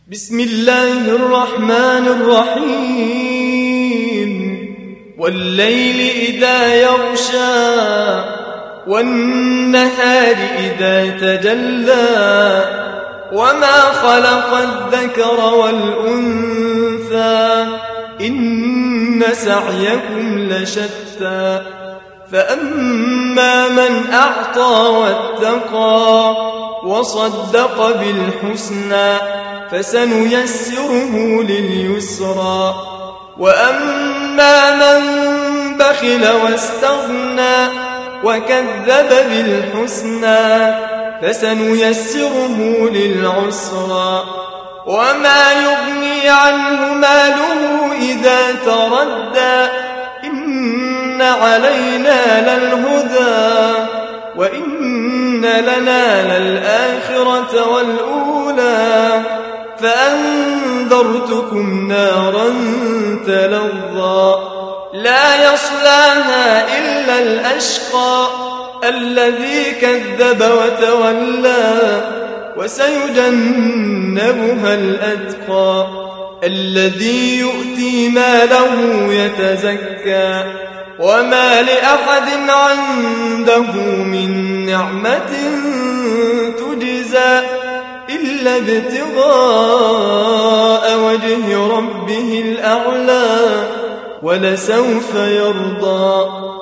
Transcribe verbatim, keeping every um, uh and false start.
بسم الله الرحمن الرحيم والليل إذا يغشى والنهار إذا تجلى وما خلق الذكر والأنثى إن سعيكم لشتى فأما من أعطى واتقى وصدق بالحسنى فسنيسره لليسرى وأما من بخل واستغنى وكذب بالحسنى فسنيسره للعسرى وما يغني عنه ماله إذا تردى إن علينا للهدى وإن لنا للآخرة والأولى فأنذرتكم نارا تلظى لا يصلاها إلا الأشقى الذي كذب وتولى وسيجنبها الأتقى الذي يؤتي ماله يتزكى وما لأحد عنده من نعمة تجزى إلا ابتغاء وجه ربه الأعلى ولسوف يرضى.